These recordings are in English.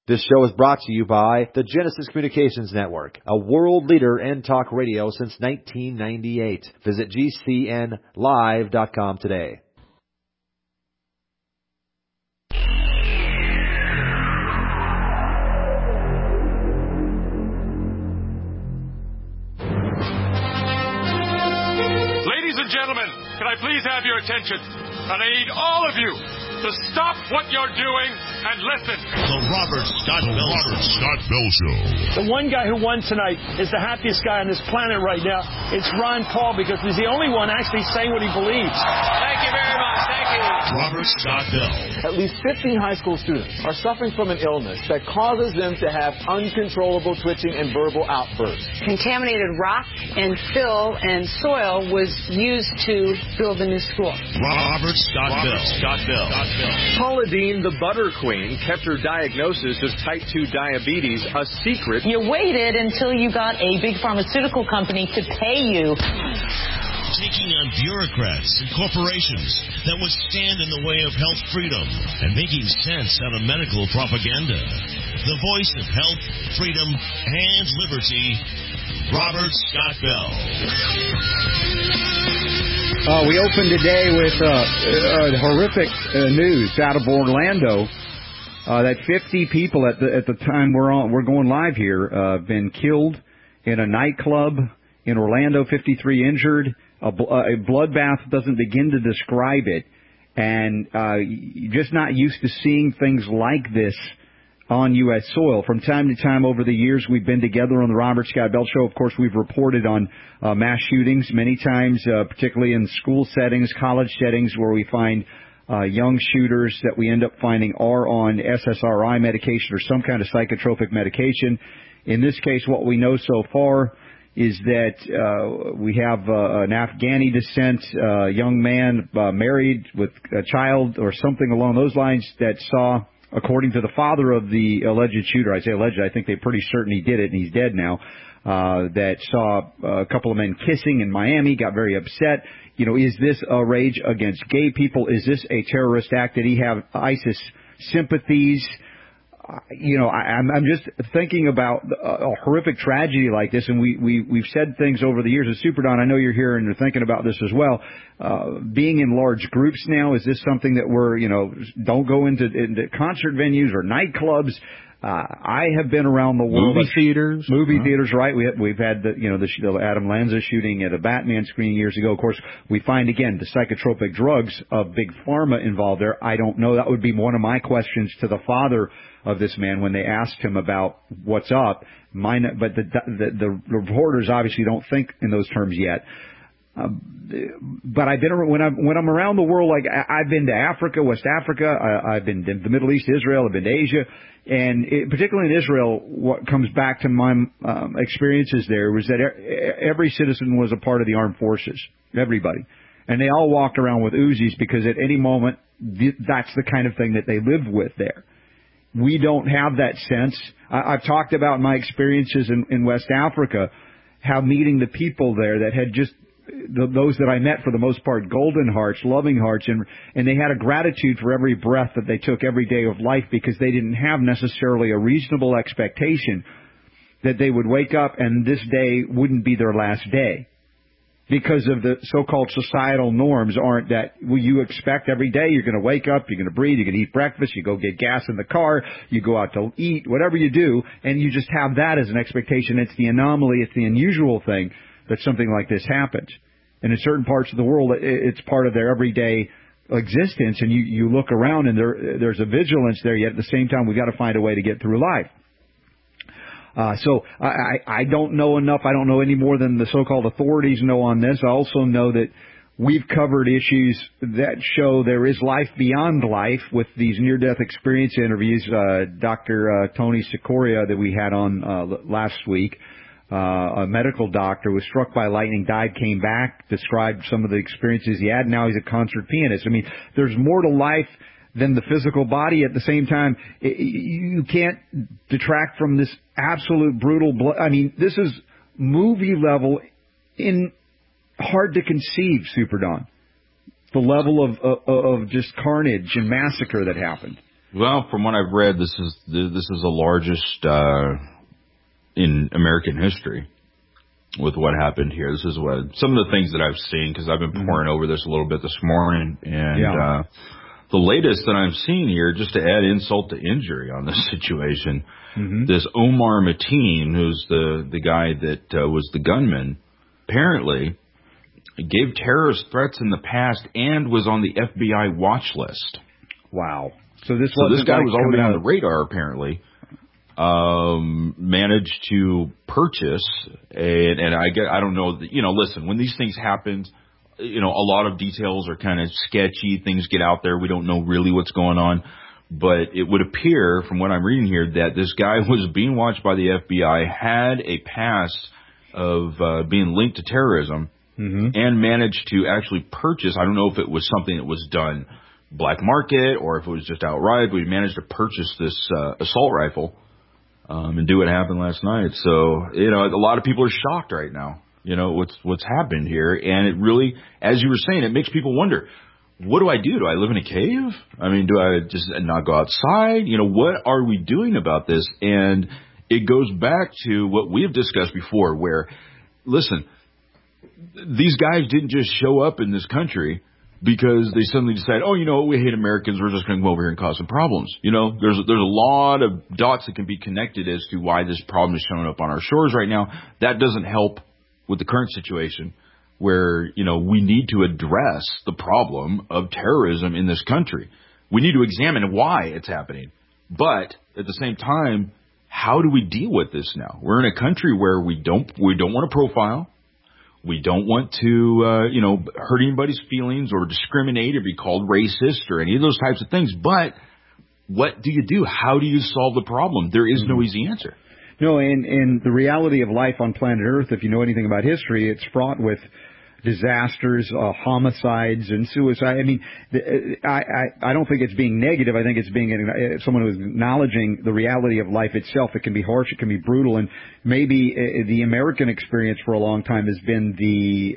This show is brought to you by the Genesis Communications Network, a world leader in talk radio since 1998. Visit GCNlive.com today. Ladies and gentlemen, can I please have your attention? And I need all of you to stop what you're doing and listen. The Robert Scott Bell Show. The one guy who won tonight is the happiest guy on this planet right now. It's Ron Paul, because he's the only one actually saying what he believes. Thank you very much. Thank you. Robert Scott Bell. At least 15 high school students are suffering from an illness that causes them to have uncontrollable twitching and verbal outbursts. Contaminated rock and fill and soil was used to build the new school. Robert Scott Bell. Paula Deen, the butter queen, kept her diagnosis of type 2 diabetes a secret. You waited until you got a big pharmaceutical company to pay you. Taking on bureaucrats and corporations that would stand in the way of health freedom and making sense out of medical propaganda. The voice of health, freedom, and liberty, Robert Scott Bell. We opened today with horrific news out of Orlando that 50 people at the time we're going live here have been killed in a nightclub in Orlando. 53 injured. A bloodbath doesn't begin to describe it, and you're just not used to seeing things like this on U.S. soil. From time to time over the years, we've been together on the Robert Scott Bell Show. Of course, we've reported on mass shootings many times, particularly in school settings, college settings, where we find young shooters that we end up finding are on SSRI medication or some kind of psychotropic medication. In this case, what we know so far is that we have an Afghani descent young man married with a child or something along those lines that saw, according to the father of the alleged shooter, I say alleged, I think they're pretty certain he did it and he's dead now, that saw a couple of men kissing in Miami, got very upset. You know, is this a rage against gay people? Is this a terrorist act? Did he have ISIS sympathies? You know, I'm just thinking about a horrific tragedy like this, and we've said things over the years at Super Don. I know you're here and you're thinking about this as well. Being in large groups now, is this something that we're, don't go into concert venues or nightclubs? I have been around the world. Movie theaters, right? We've had the Adam Lanza shooting at a Batman screening years ago. Of course, we find again the psychotropic drugs of Big Pharma involved there. I don't know. That would be one of my questions to the father of this man when they asked him about what's up. But the reporters obviously don't think in those terms yet. But I've been when I'm around the world, like I've been to Africa, West Africa, I've been to the Middle East, Israel, I've been to Asia, and particularly in Israel, what comes back to my experiences there was that every citizen was a part of the armed forces, everybody, and they all walked around with Uzis because at any moment that's the kind of thing that they lived with there. We don't have that sense. I've talked about my experiences in West Africa, how meeting the people there that had just those that I met for the most part, golden hearts, loving hearts, and they had a gratitude for every breath that they took every day of life because they didn't have necessarily a reasonable expectation that they would wake up and this day wouldn't be their last day. Because of the so-called societal norms aren't that you expect every day you're going to wake up, you're going to breathe, you're going to eat breakfast, you go get gas in the car, you go out to eat, whatever you do, and you just have that as an expectation. It's the anomaly, it's the unusual thing that something like this happens. And in certain parts of the world, it's part of their everyday existence, and you look around and there's a vigilance there, yet at the same time we've got to find a way to get through life. So I don't know enough. I don't know any more than the so-called authorities know on this. I also know that we've covered issues that show there is life beyond life with these near-death experience interviews. Dr. Tony Sikoria that we had on last week, a medical doctor, was struck by lightning, died, came back, described some of the experiences he had. Now he's a concert pianist. I mean, there's more to life than the physical body. At the same time, you can't detract from this absolute brutal blood. I mean, this is movie level in hard to conceive, Super Don. The level of just carnage and massacre that happened. Well, from what I've read, this is the largest in American history with what happened here. This is what some of the things that I've seen, because I've been poring over this a little bit this morning, and the latest that I'm seeing here, just to add insult to injury on this situation, this Omar Mateen, who's the guy that was the gunman, apparently gave terrorist threats in the past and was on the FBI watch list. Wow. So this guy was already on the radar, apparently. Managed to purchase, and I don't know, listen, when these things happen, a lot of details are kind of sketchy. Things get out there. We don't know really what's going on. But it would appear, from what I'm reading here, that this guy was being watched by the FBI, had a past of being linked to terrorism, and managed to actually purchase. I don't know if it was something that was done black market or if it was just outright, but he managed to purchase this assault rifle and do what happened last night. So, a lot of people are shocked right now, what's happened here. And it really, as you were saying, it makes people wonder, what do I do? Do I live in a cave? I mean, do I just not go outside? What are we doing about this? And it goes back to what we have discussed before, where, listen, these guys didn't just show up in this country because they suddenly decide, we hate Americans, we're just going to come over here and cause some problems. There's a lot of dots that can be connected as to why this problem is showing up on our shores right now. That doesn't help with the current situation where, we need to address the problem of terrorism in this country. We need to examine why it's happening. But at the same time, how do we deal with this now? We're in a country where we don't want to profile. We don't want to, hurt anybody's feelings or discriminate or be called racist or any of those types of things. But what do you do? How do you solve the problem? There is no easy answer. No, and the reality of life on planet Earth, if you know anything about history, it's fraught with disasters, homicides, and suicide. I mean, I don't think it's being negative. I think it's being someone who's acknowledging the reality of life itself. It can be harsh, it can be brutal, and maybe the American experience for a long time has been the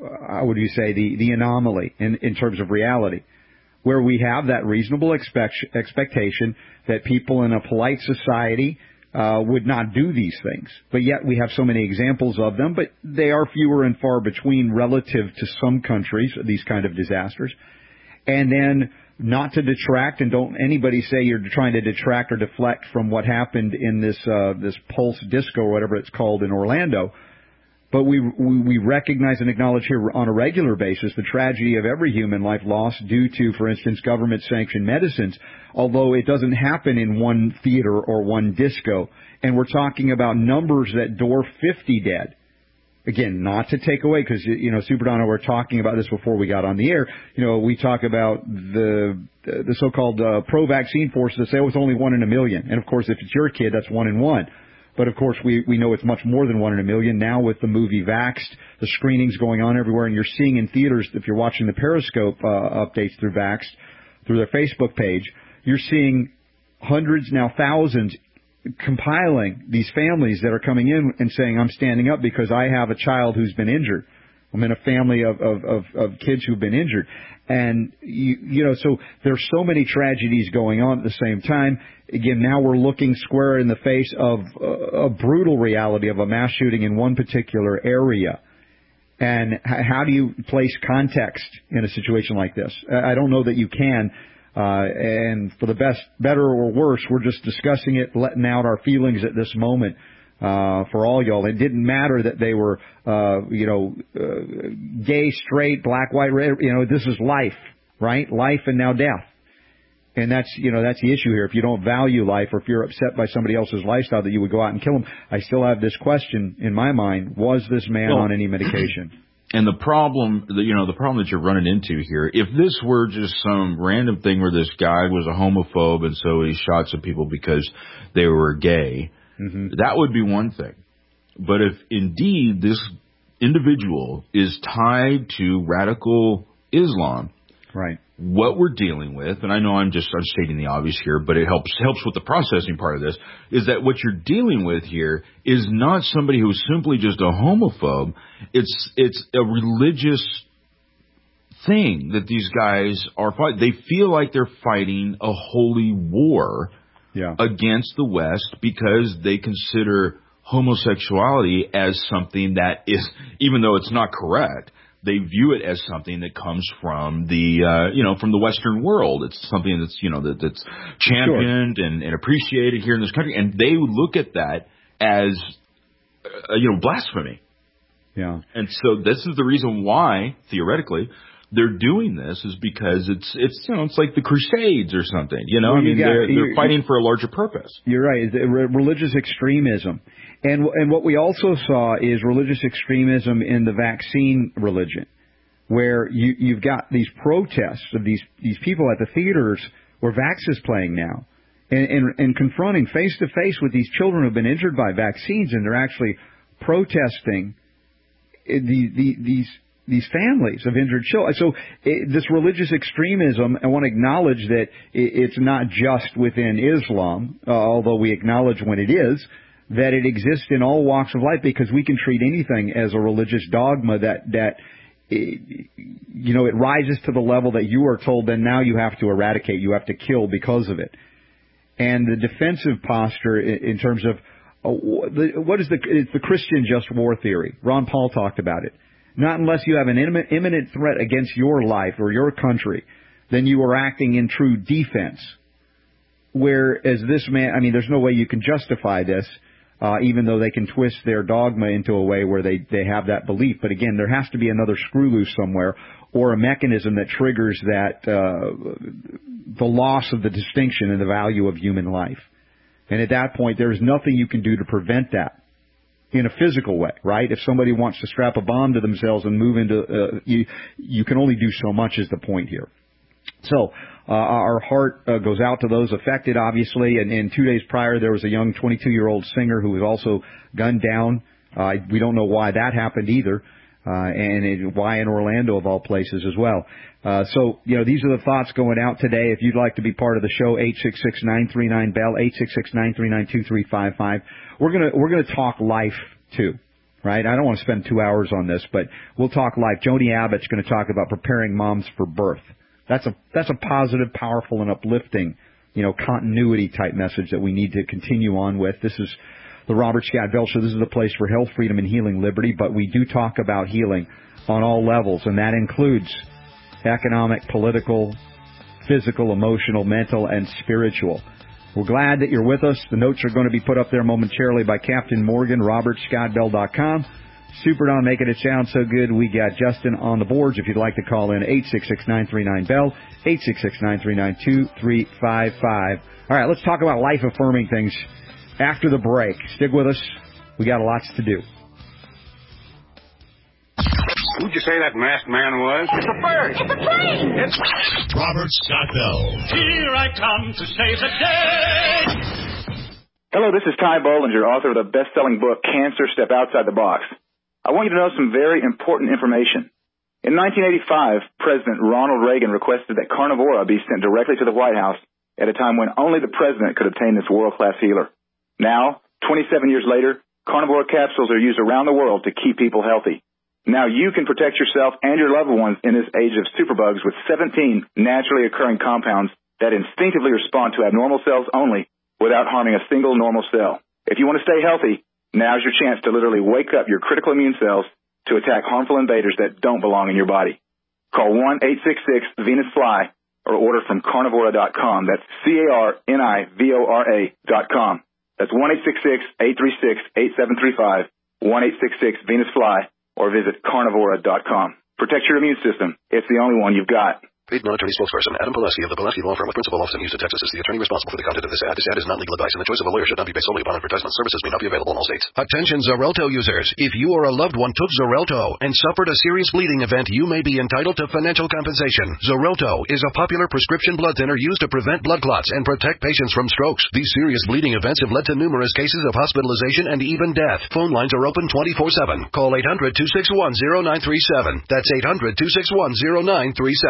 anomaly in terms of reality, where we have that reasonable expectation that people in a polite society would not do these things. But yet we have so many examples of them, but they are fewer and far between relative to some countries, these kind of disasters. And then not to detract, and don't anybody say you're trying to detract or deflect from what happened in this Pulse Disco or whatever it's called in Orlando. But we recognize and acknowledge here on a regular basis the tragedy of every human life lost due to, for instance, government-sanctioned medicines, although it doesn't happen in one theater or one disco. And we're talking about numbers that dwarf 50 dead. Again, not to take away, because, Super Don and I were talking about this before we got on the air. We talk about the so-called pro-vaccine forces that say, it's only 1 in a million. And, of course, if it's your kid, that's 1 in 1. But, of course, we know it's much more than 1 in a million. Now with the movie Vaxxed, the screenings going on everywhere, and you're seeing in theaters, if you're watching the Periscope updates through Vaxxed, through their Facebook page, you're seeing hundreds, now thousands, compiling these families that are coming in and saying, I'm standing up because I have a child who's been injured. I'm in a family of kids who've been injured. And, so there's so many tragedies going on at the same time. Again, now we're looking square in the face of a brutal reality of a mass shooting in one particular area. And how do you place context in a situation like this? I don't know that you can. And for the better or worse, we're just discussing it, letting out our feelings at this moment. For all y'all. It didn't matter that they were, gay, straight, black, white, red. This is life, right? Life and now death. And that's the issue here. If you don't value life, or if you're upset by somebody else's lifestyle that you would go out and kill them, I still have this question in my mind: was this man on any medication? And the problem that you're running into here, if this were just some random thing where this guy was a homophobe and so he shot some people because they were gay, that would be one thing. But if indeed this individual is tied to radical Islam, right? What we're dealing with, and I know I'm stating the obvious here, but it helps with the processing part of this, is that what you're dealing with here is not somebody who's simply just a homophobe. It's a religious thing that these guys are fighting. They feel like they're fighting a holy war against the West because they consider homosexuality as something that is, even though it's not correct, they view it as something that comes from the, from the Western world. It's something that's, that's championed and appreciated here in this country. And they look at that as, blasphemy. Yeah. And so this is the reason why, theoretically, they're doing this is because it's like the Crusades or something. They're fighting for a larger purpose. You're right. Religious extremism. And what we also saw is religious extremism in the vaccine religion, where you've got these protests of these people at the theaters where Vax is playing now, and confronting face to face with these children who have been injured by vaccines, and they're actually protesting these families of injured children. So this religious extremism, I want to acknowledge that it's not just within Islam, although we acknowledge when it is, that it exists in all walks of life, because we can treat anything as a religious dogma that it rises to the level that you are told then now you have to eradicate, you have to kill because of it. And the defensive posture in terms of it's the Christian just war theory. Ron Paul talked about it. Not unless you have an imminent threat against your life or your country, then you are acting in true defense. Whereas this man, there's no way you can justify this, even though they can twist their dogma into a way where they have that belief. But again, there has to be another screw loose somewhere, or a mechanism that triggers that the loss of the distinction and the value of human life. And at that point, there is nothing you can do to prevent that in a physical way, right? If somebody wants to strap a bomb to themselves and move into, you can only do so much is the point here. So our heart goes out to those affected, obviously. And 2 days prior, there was a young 22-year-old singer who was also gunned down. We don't know why that happened either, and why in Orlando, of all places, as well. So these are the thoughts going out today. If you'd like to be part of the show, 866-939-BELL, 866-939-2355. We're gonna talk life too, right? I don't want to spend 2 hours on this, but we'll talk life. Joni Abbott's going to talk about preparing moms for birth. That's a positive, powerful, and uplifting, continuity type message that we need to continue on with. This is the Robert Scott Bell Show. This is the place for health, freedom, and healing liberty, but we do talk about healing on all levels, and that includes economic, political, physical, emotional, mental, and spiritual. We're glad that you're with us. The notes are going to be put up there momentarily by Captain Morgan, RobertScottBell.com. Super Don making it sound so good. We got Justin on the boards. If you'd like to call in, 866-939-BELL, 866-939-2355. All right, let's talk about life-affirming things after the break. Stick with us. We got lots to do. Who'd you say that masked man was? It's a bird. It's a plane. It's Robert Scott Bell. Here I come to save the day. Hello, this is Ty Bollinger, author of the best-selling book, Cancer, Step Outside the Box. I want you to know some very important information. In 1985, President Ronald Reagan requested that Carnivora be sent directly to the White House at a time when only the president could obtain this world-class healer. Now, 27 years later, Carnivora capsules are used around the world to keep people healthy. Now you can protect yourself and your loved ones in this age of superbugs with 17 naturally occurring compounds that instinctively respond to abnormal cells only without harming a single normal cell. If you want to stay healthy, now's your chance to literally wake up your critical immune cells to attack harmful invaders that don't belong in your body. Call 1-866-VENUS-FLY or order from Carnivora.com. That's CARNIVORA.com. That's 1-866-836-8735, 1-866-VENUS-FLY, or visit Carnivora.com. Protect your immune system. It's the only one you've got. Paid non-attorney spokesperson Adam Pulaski of the Pulaski Law Firm with principal office in Houston, Texas is the attorney responsible for the content of this ad. This ad is not legal advice, and the choice of a lawyer should not be based solely upon advertisement. Services may not be available in all states. Attention Xarelto users. If you or a loved one took Xarelto and suffered a serious bleeding event, you may be entitled to financial compensation. Xarelto is a popular prescription blood thinner used to prevent blood clots and protect patients from strokes. These serious bleeding events have led to numerous cases of hospitalization and even death. Phone lines are open 24/7. Call 800-261-0937. That's 800-261-0937. Or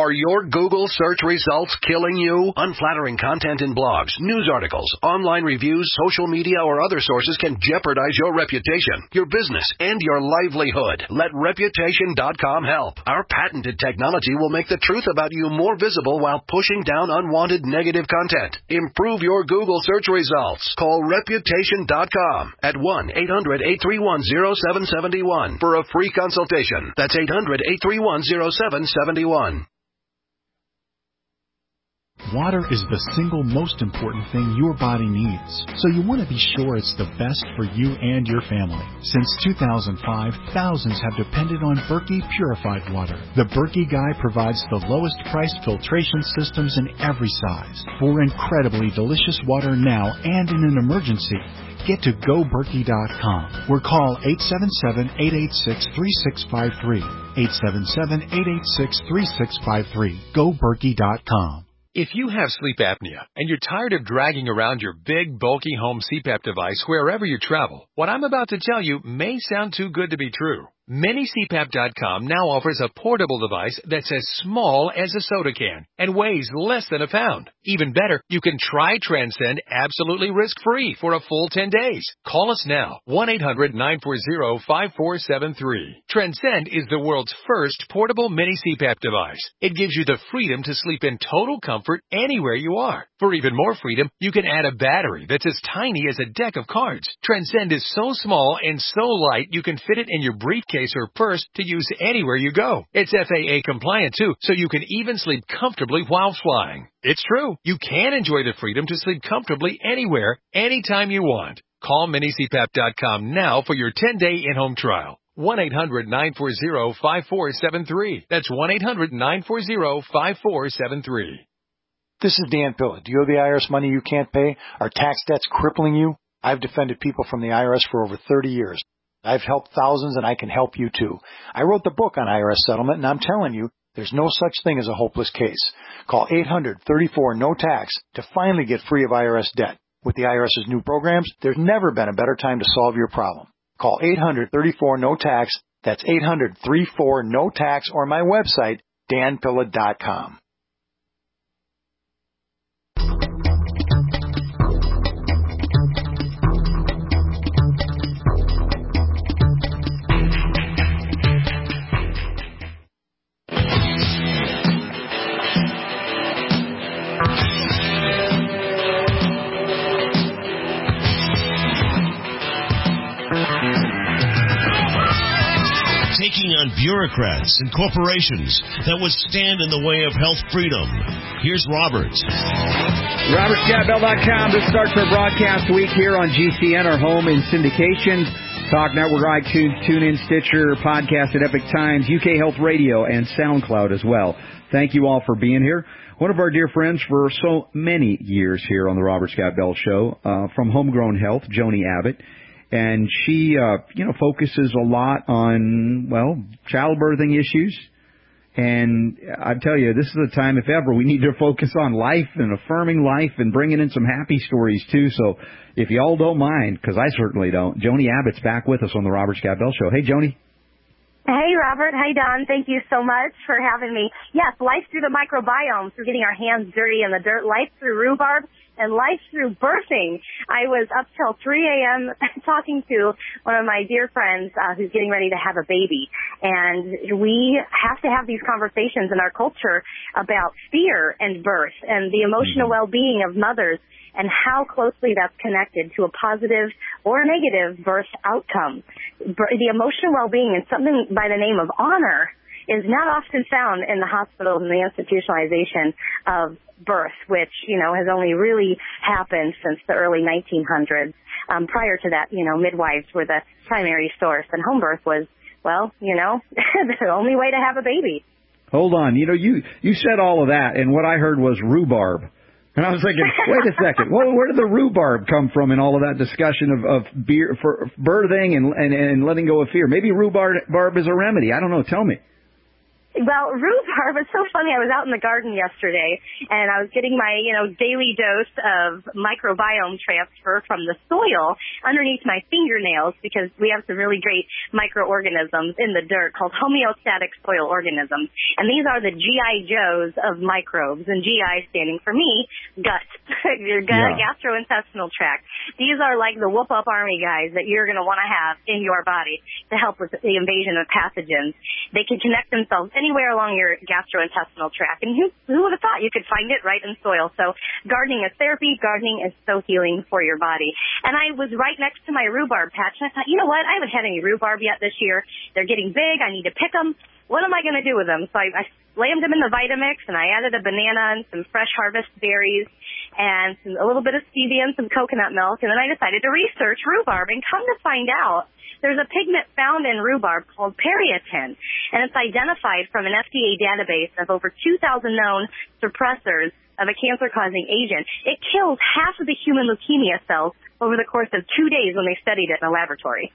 Are your Google search results killing you? Unflattering content in blogs, news articles, online reviews, social media, or other sources can jeopardize your reputation, your business, and your livelihood. Let Reputation.com help. Our patented technology will make the truth about you more visible while pushing down unwanted negative content. Improve your Google search results. Call Reputation.com at 1-800-831-0771 for a free consultation. That's 800-831-0771. Water is the single most important thing your body needs, so you want to be sure it's the best for you and your family. Since 2005, thousands have depended on Berkey purified water. The Berkey Guy provides the lowest priced filtration systems in every size. For incredibly delicious water now and in an emergency, get to GoBerkey.com or call 877-886-3653. 877-886-3653. GoBerkey.com. If you have sleep apnea and you're tired of dragging around your big, bulky home CPAP device wherever you travel, what I'm about to tell you may sound too good to be true. MiniCPAP.com now offers a portable device that's as small as a soda can and weighs less than a pound. Even better, you can try Transcend absolutely risk-free for a full 10 days. Call us now, 1-800-940-5473. Transcend is the world's first portable mini CPAP device. It gives you the freedom to sleep in total comfort anywhere you are. For even more freedom, you can add a battery that's as tiny as a deck of cards. Transcend is so small and so light you can fit it in your briefcase or purse to use anywhere you go. It's FAA compliant too, so you can even sleep comfortably while flying. It's true. You can enjoy the freedom to sleep comfortably anywhere, anytime you want. Call MiniCPAP.com now for your 10-day in-home trial. 1-800-940-5473. That's 1-800-940-5473. This is Dan Pilla. Do you owe the IRS money you can't pay? Are tax debts crippling you? I've defended people from the IRS for over 30 years. I've helped thousands, and I can help you too. I wrote the book on IRS settlement, and I'm telling you, there's no such thing as a hopeless case. Call 800-34-NO-TAX to finally get free of IRS debt. With the IRS's new programs, there's never been a better time to solve your problem. Call 800-34-NO-TAX. That's 800-34-NO-TAX, or my website, danpilla.com. Taking on bureaucrats and corporations that would stand in the way of health freedom. Here's Robert. RobertScottBell.com. This starts our broadcast week here on GCN, our home in syndication, Talk Network, iTunes, TuneIn, Stitcher, podcast at Epic Times, UK Health Radio, and SoundCloud as well. Thank you all for being here. One of our dear friends for so many years here on the Robert Scott Bell Show, from Homegrown Health, Joni Abbott. And she, focuses a lot on, childbirthing issues. And I tell you, this is the time, if ever, we need to focus on life and affirming life and bringing in some happy stories, too. So if you all don't mind, because I certainly don't, Joni Abbott's back with us on the Robert Scott Bell Show. Hey, Joni. Hey, Robert. Hi, Don. Thank you so much for having me. Yes, life through the microbiome, through getting our hands dirty in the dirt, life through rhubarb, and life through birthing. I was up till 3 a.m. talking to one of my dear friends who's getting ready to have a baby. And we have to have these conversations in our culture about fear and birth and the emotional well-being of mothers and how closely that's connected to a positive or a negative birth outcome. The emotional well-being and something by the name of honor is not often found in the hospitals and the institutionalization of birth, which, has only really happened since the early 1900s. Prior to that, midwives were the primary source, and home birth was, the only way to have a baby. Hold on. You said all of that, and what I heard was rhubarb. And I was thinking, wait a second, where did the rhubarb come from in all of that discussion of beer for birthing and letting go of fear? Maybe rhubarb is a remedy. I don't know. Tell me. Well, rhubarb, it's so funny. I was out in the garden yesterday, and I was getting my, daily dose of microbiome transfer from the soil underneath my fingernails because we have some really great microorganisms in the dirt called homeostatic soil organisms. And these are the GI Joes of microbes, and GI standing for me, gut, your gut, gastrointestinal tract. These are like the whoop-up army guys that you're going to want to have in your body to help with the invasion of pathogens. They can connect themselves anywhere along your gastrointestinal tract. And who would have thought you could find it right in soil? So gardening is therapy. Gardening is so healing for your body. And I was right next to my rhubarb patch, and I thought, you know what? I haven't had any rhubarb yet this year. They're getting big. I need to pick them. What am I going to do with them? So I slammed them in the Vitamix, and I added a banana and some fresh harvest berries and a little bit of stevia and some coconut milk. And then I decided to research rhubarb, and come to find out, there's a pigment found in rhubarb called periotin, and it's identified from an FDA database of over 2,000 known suppressors of a cancer-causing agent. It kills half of the human leukemia cells over the course of 2 days when they studied it in a laboratory.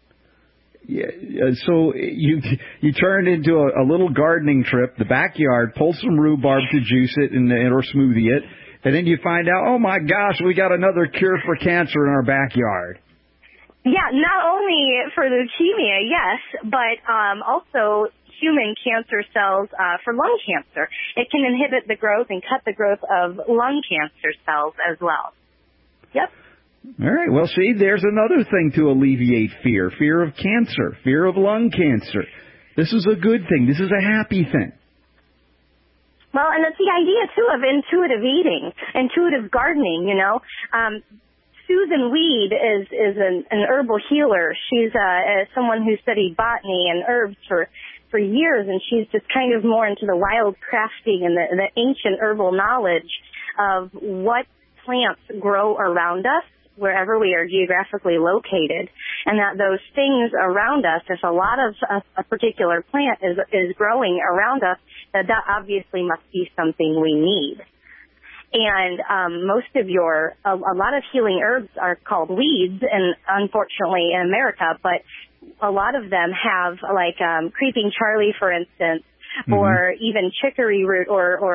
Yeah, so you turned into a little gardening trip, the backyard, pull some rhubarb to juice it or smoothie it, and then you find out, oh my gosh, we got another cure for cancer in our backyard. Yeah, not only for leukemia, yes, but also human cancer cells for lung cancer. It can inhibit the growth and cut the growth of lung cancer cells as well. Yep. All right. Well, see, there's another thing to alleviate fear. Fear of cancer, fear of lung cancer. This is a good thing. This is a happy thing. Well, and it's the idea, too, of intuitive eating, intuitive gardening, Susan Weed is an herbal healer. She's someone who studied botany and herbs for years, and she's just kind of more into the wild crafting and the ancient herbal knowledge of what plants grow around us wherever we are geographically located, and that those things around us, if a lot of a particular plant is growing around us, that obviously must be something we need. And a lot of healing herbs are called weeds, and unfortunately in America, but a lot of them have, like creeping Charlie, for instance, or even chicory root,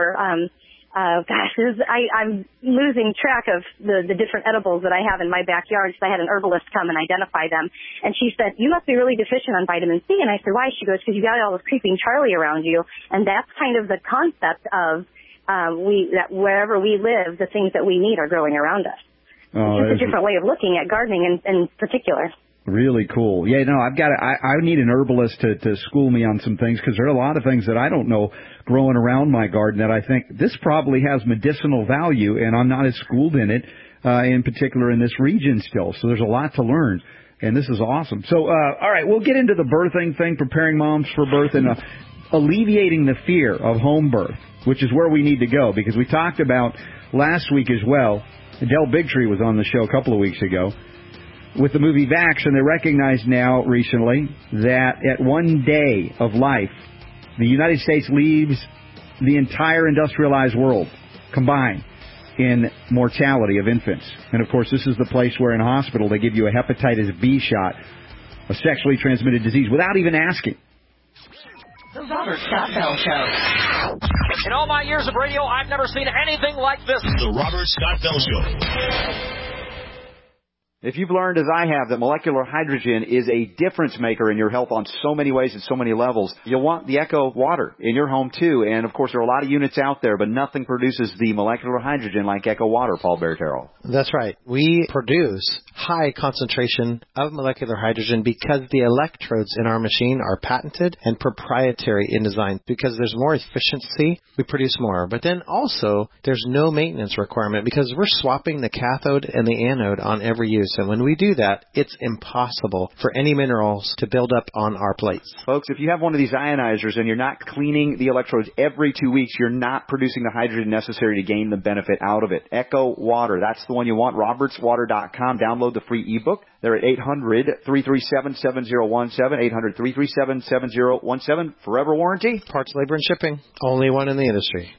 I'm losing track of the different edibles that I have in my backyard, because I had an herbalist come and identify them. And she said, you must be really deficient on vitamin C. And I said, why? She goes, because you got all this creeping Charlie around you. And that's kind of the concept of that wherever we live, the things that we need are growing around us. It's just a different way of looking at gardening in particular. Really cool. Yeah, no, I need an herbalist to school me on some things, because there are a lot of things that I don't know growing around my garden that I think this probably has medicinal value, and I'm not as schooled in it, in particular in this region still. So there's a lot to learn, and this is awesome. So, all right, we'll get into the birthing thing, preparing moms for birth, and alleviating the fear of home birth, which is where we need to go, because we talked about last week as well. Del Bigtree was on the show a couple of weeks ago with the movie Vax, and they recognize now recently that at one day of life, the United States leaves the entire industrialized world combined in mortality of infants. And, of course, this is the place where in hospital they give you a hepatitis B shot, a sexually transmitted disease, without even asking. The Robert Scott Bell Show. In all my years of radio, I've never seen anything like this. The Robert Scott Bell Show. If you've learned, as I have, that molecular hydrogen is a difference maker in your health on so many ways and so many levels, you'll want the Echo water in your home, too. And, of course, there are a lot of units out there, but nothing produces the molecular hydrogen like Echo water, Paul Bertero. That's right. We produce high concentration of molecular hydrogen because the electrodes in our machine are patented and proprietary in design. Because there's more efficiency, we produce more. But then also, there's no maintenance requirement because we're swapping the cathode and the anode on every use. And when we do that, it's impossible for any minerals to build up on our plates. Folks, if you have one of these ionizers and you're not cleaning the electrodes every 2 weeks, you're not producing the hydrogen necessary to gain the benefit out of it. Echo Water, that's the one you want. RobertsWater.com. Download the free ebook. They're at 800-337-7017, 800-337-7017. Forever warranty. Parts, labor, and shipping. Only one in the industry.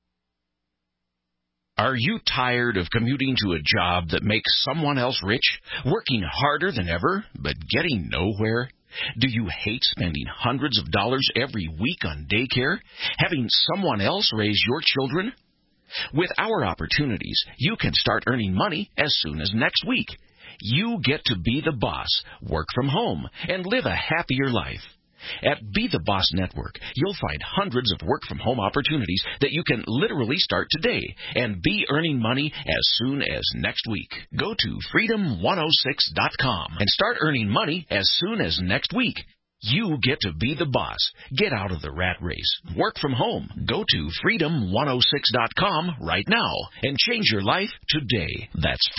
Are you tired of commuting to a job that makes someone else rich, working harder than ever, but getting nowhere? Do you hate spending hundreds of dollars every week on daycare? Having someone else raise your children? With our opportunities, you can start earning money as soon as next week. You get to be the boss, work from home, and live a happier life. At Be the Boss Network, you'll find hundreds of work-from-home opportunities that you can literally start today and be earning money as soon as next week. Go to freedom106.com and start earning money as soon as next week. You get to be the boss. Get out of the rat race. Work from home. Go to freedom106.com right now and change your life today. That's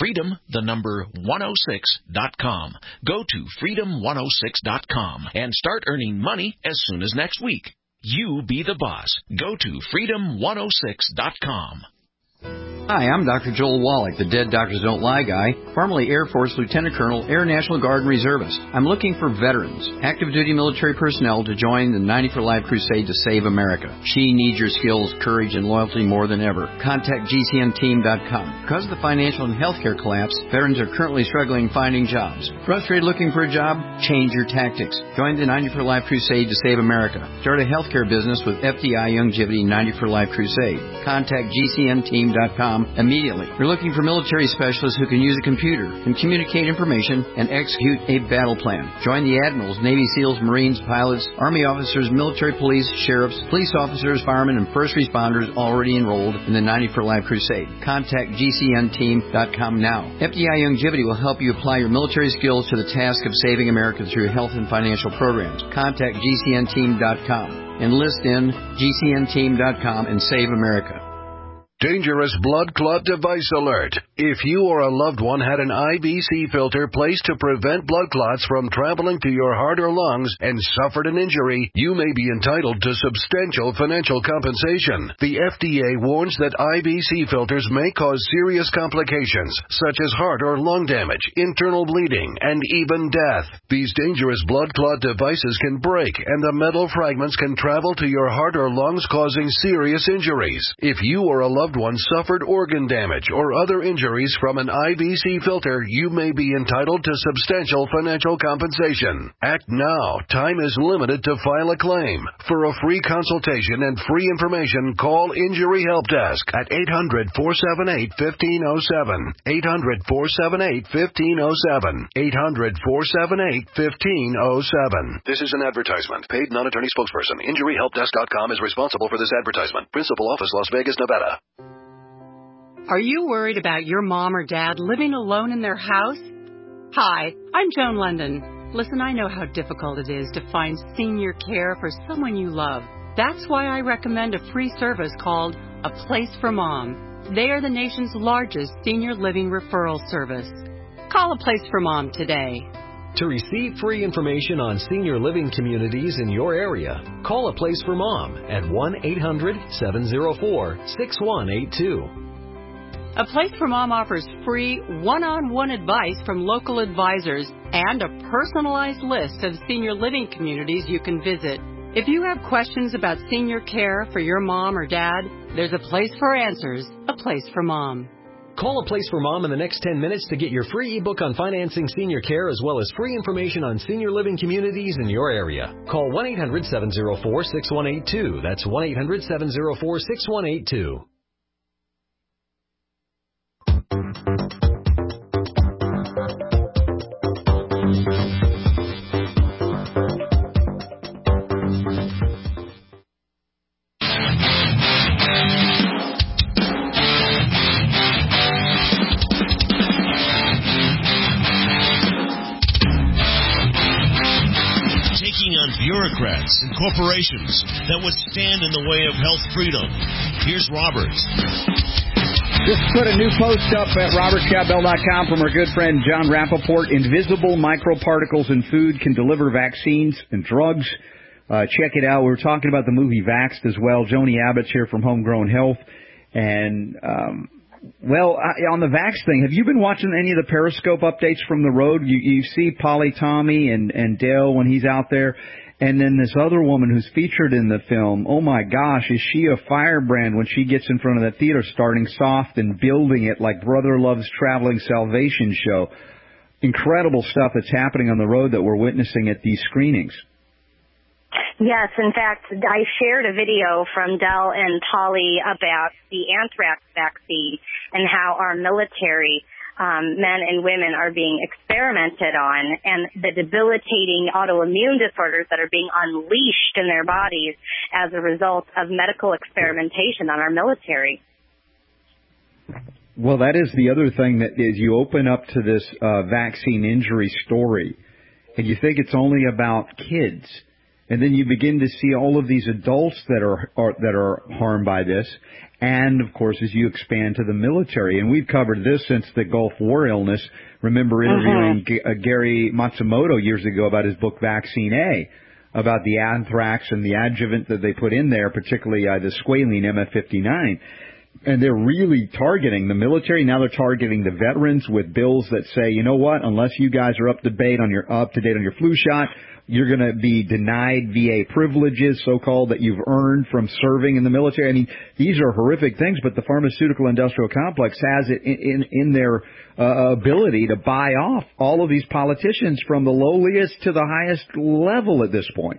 freedom106.com. Go to freedom106.com and start earning money as soon as next week. You be the boss. Go to freedom106.com. Hi, I'm Dr. Joel Wallach, the Dead Doctors Don't Lie guy, formerly Air Force Lieutenant Colonel, Air National Guard and Reservist. I'm looking for veterans, active duty military personnel to join the 90 for Life crusade to save America. She needs your skills, courage, and loyalty more than ever. Contact GCNteam.com. Because of the financial and healthcare collapse, veterans are currently struggling finding jobs. Frustrated looking for a job? Change your tactics. Join the 90 for Life crusade to save America. Start a healthcare business with FDI Youngevity 90 for Life crusade. Contact GCNteam.com immediately. We're looking for military specialists who can use a computer and communicate information and execute a battle plan. Join the admirals, Navy SEALs, Marines, pilots, Army officers, military police, sheriffs, police officers, firemen, and first responders already enrolled in the 90 for Life crusade. Contact GCNteam.com now. FDI Youngevity will help you apply your military skills to the task of saving America through health and financial programs. Contact GCNteam.com. Enlist in GCNteam.com and save America. Dangerous blood clot device alert. If you or a loved one had an IBC filter placed to prevent blood clots from traveling to your heart or lungs and suffered an injury, you may be entitled to substantial financial compensation. The FDA warns that IBC filters may cause serious complications, such as heart or lung damage, internal bleeding, and even death. These dangerous blood clot devices can break, and the metal fragments can travel to your heart or lungs, causing serious injuries. If you or a loved one suffered organ damage or other injuries from an IBC filter, you may be entitled to substantial financial compensation. Act now. Time is limited to file a claim. For a free consultation and free information, call Injury Help Desk at 800-478-1507. 800-478-1507. 800-478-1507. This is an advertisement. Paid non-attorney spokesperson. InjuryHelpDesk.com is responsible for this advertisement. Principal office, Las Vegas, Nevada. Are you worried about your mom or dad living alone in their house? Hi, I'm Joan London. Listen, I know how difficult it is to find senior care for someone you love. That's why I recommend a free service called A Place for Mom. They are the nation's largest senior living referral service. Call A Place for Mom today. To receive free information on senior living communities in your area, call A Place for Mom at 1-800-704-6182. A Place for Mom offers free one-on-one advice from local advisors and a personalized list of senior living communities you can visit. If you have questions about senior care for your mom or dad, there's a place for answers, A Place for Mom. Call A Place for Mom in the next 10 minutes to get your free ebook on financing senior care as well as free information on senior living communities in your area. Call 1-800-704-6182. That's 1-800-704-6182. Bureaucrats and corporations that would stand in the way of health freedom. Here's Robert. Just put a new post up at robertscottbell.com from our good friend John Rappaport. Invisible microparticles in food can deliver vaccines and drugs. Check it out. We were talking about the movie Vaxxed as well. Joni Abbott's here from Homegrown Health. And, on the Vax thing, have you been watching any of the Periscope updates from the road? You see Polly Tommy and Dale when he's out there. And then this other woman who's featured in the film, oh my gosh, is she a firebrand when she gets in front of that theater, starting soft and building it like Brother Love's Traveling Salvation Show. incredible stuff that's happening on the road that we're witnessing at these screenings. Yes, in fact, I shared a video from Del and Polly about the anthrax vaccine and how our military men and women are being experimented on, and the debilitating autoimmune disorders that are being unleashed in their bodies as a result of medical experimentation on our military. Well, that is the other thing that is, you open up to this vaccine injury story, and you think it's only about kids, and then you begin to see all of these adults that are harmed by this. And, of course, as you expand to the military, and we've covered this since the Gulf War illness. Remember interviewing Gary Matsumoto years ago about his book Vaccine A, about the anthrax and the adjuvant that they put in there, particularly the squalene MF59. And they're really targeting the military. Now they're targeting the veterans with bills that say, you know what, unless you guys are up to date on your flu shot, you're going to be denied VA privileges, so-called, that you've earned from serving in the military. I mean, these are horrific things, but the pharmaceutical industrial complex has it in their ability to buy off all of these politicians from the lowliest to the highest level at this point.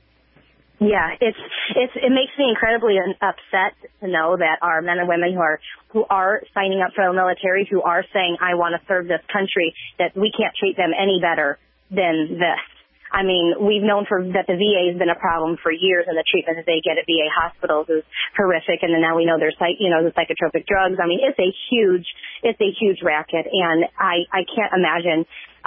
Yeah, it makes me incredibly upset to know that our men and women who are signing up for the military, who are saying, I want to serve this country, that we can't treat them any better than this. I mean, we've known that the VA has been a problem for years, and the treatment that they get at VA hospitals is horrific. And then now we know there's the psychotropic drugs. I mean, it's a huge racket, and I can't imagine,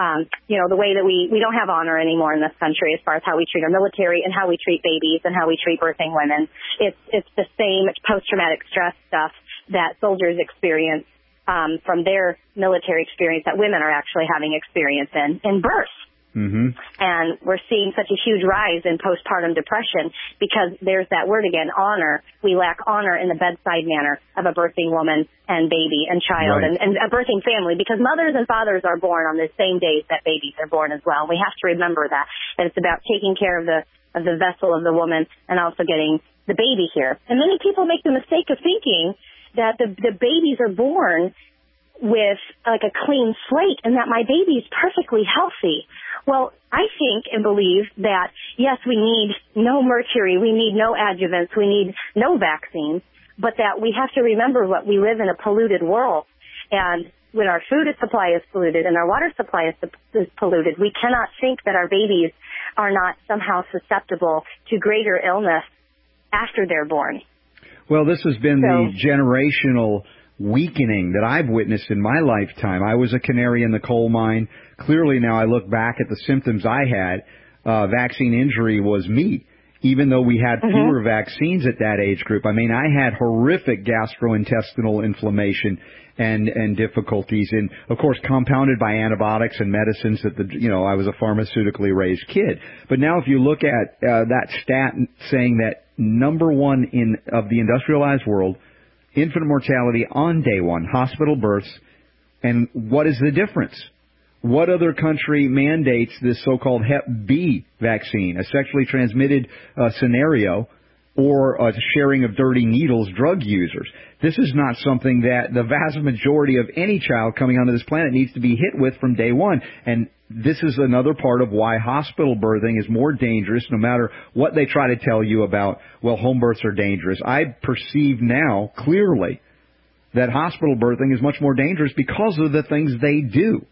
the way that we don't have honor anymore in this country as far as how we treat our military and how we treat babies and how we treat birthing women. It's the same post-traumatic stress stuff that soldiers experience from their military experience that women are actually having experience in birth. Mm-hmm. And we're seeing such a huge rise in postpartum depression because there's that word again, honor. We lack honor in the bedside manner of a birthing woman and baby and child, right, and a birthing family, because mothers and fathers are born on the same days that babies are born as well. We have to remember that it's about taking care of the vessel of the woman and also getting the baby here. And many people make the mistake of thinking that the babies are born with like a clean slate and that my baby is perfectly healthy. Well, I think and believe that, yes, we need no mercury, we need no adjuvants, we need no vaccines, but that we have to remember what we live in a polluted world. And when our food supply is polluted and our water supply is polluted, we cannot think that our babies are not somehow susceptible to greater illness after they're born. Well, this has been the generational weakening that I've witnessed in my lifetime. I was a canary in the coal mine. Clearly now I look back at the symptoms I had. Vaccine injury was me, even though we had fewer vaccines at that age group. I mean, I had horrific gastrointestinal inflammation and difficulties, and of course compounded by antibiotics and medicines that I was a pharmaceutically raised kid. But now if you look at that stat saying that number one of the industrialized world, infant mortality on day one, hospital births, and what is the difference? What other country mandates this so-called Hep B vaccine, a sexually transmitted scenario, or a sharing of dirty needles drug users? This is not something that the vast majority of any child coming onto this planet needs to be hit with from day one. And this is another part of why hospital birthing is more dangerous, no matter what they try to tell you about, well, home births are dangerous. I perceive now clearly that hospital birthing is much more dangerous because of the things they do.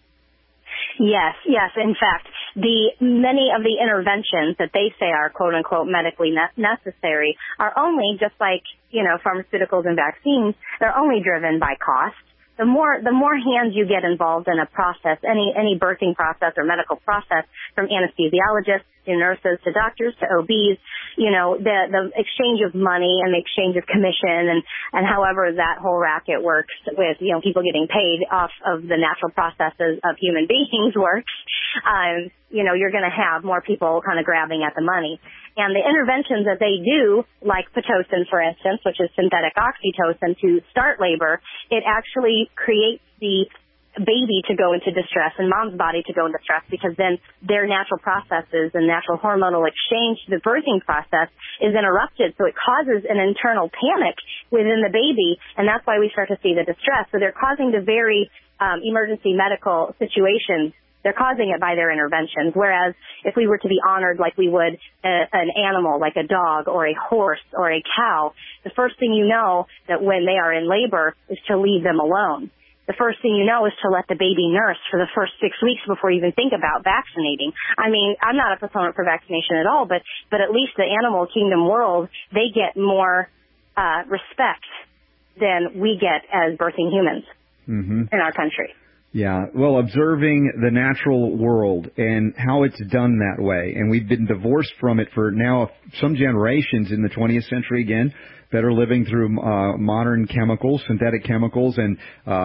Yes. In fact, many of the interventions that they say are quote unquote medically necessary are only, just like, pharmaceuticals and vaccines, they're only driven by cost. The more hands you get involved in a process, any birthing process or medical process, from anesthesiologists to nurses to doctors to OBs, the exchange of money and the exchange of commission and however that whole racket works with, people getting paid off of the natural processes of human beings works, you're going to have more people kind of grabbing at the money. And the interventions that they do, like Pitocin, for instance, which is synthetic oxytocin to start labor, it actually creates the baby to go into distress and mom's body to go into distress, because then their natural processes and natural hormonal exchange, the birthing process, is interrupted. So it causes an internal panic within the baby, and that's why we start to see the distress. So they're causing the very emergency medical situations. They're causing it by their interventions, whereas if we were to be honored like we would an animal, like a dog or a horse or a cow, the first thing you know that when they are in labor is to leave them alone. The first thing you know is to let the baby nurse for the first 6 weeks before you even think about vaccinating. I mean, I'm not a proponent for vaccination at all, but at least the animal kingdom world, they get more respect than we get as birthing humans in our country. Yeah, well, observing the natural world and how it's done that way. And we've been divorced from it for now some generations in the 20th century again, that are living through modern chemicals, synthetic chemicals, and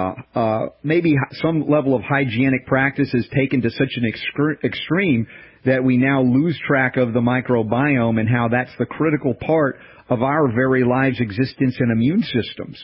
maybe some level of hygienic practices taken to such an extreme that we now lose track of the microbiome and how that's the critical part of our very lives' existence and immune systems.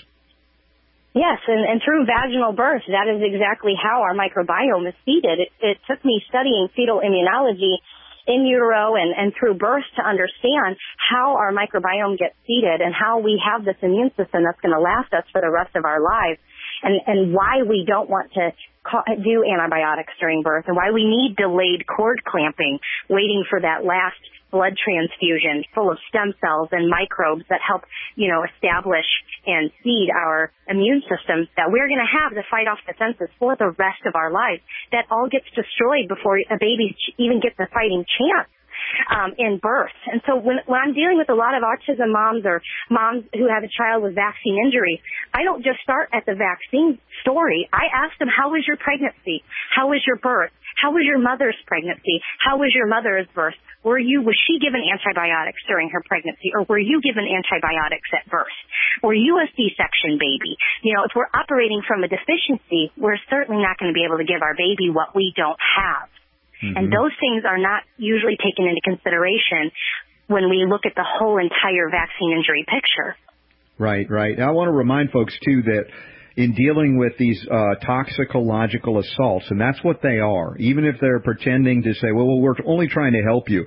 Yes, and through vaginal birth, that is exactly how our microbiome is seeded. It took me studying fetal immunology in utero and through birth to understand how our microbiome gets seeded and how we have this immune system that's going to last us for the rest of our lives, and why we don't want to do antibiotics during birth, and why we need delayed cord clamping, waiting for that last blood transfusion full of stem cells and microbes that help, establish and seed our immune systems that we're going to have to fight off defenses for the rest of our lives. That all gets destroyed before a baby even gets a fighting chance in birth. And so when I'm dealing with a lot of autism moms or moms who have a child with vaccine injuries, I don't just start at the vaccine story. I ask them, how was your pregnancy? How was your birth? How was your mother's pregnancy? How was your mother's birth? Was she given antibiotics during her pregnancy, or were you given antibiotics at birth? Were you a C-section baby? If we're operating from a deficiency, we're certainly not going to be able to give our baby what we don't have. And those things are not usually taken into consideration when we look at the whole entire vaccine injury picture. Right. I want to remind folks, too, that in dealing with these toxicological assaults, and that's what they are, even if they're pretending to say, well, we're only trying to help you.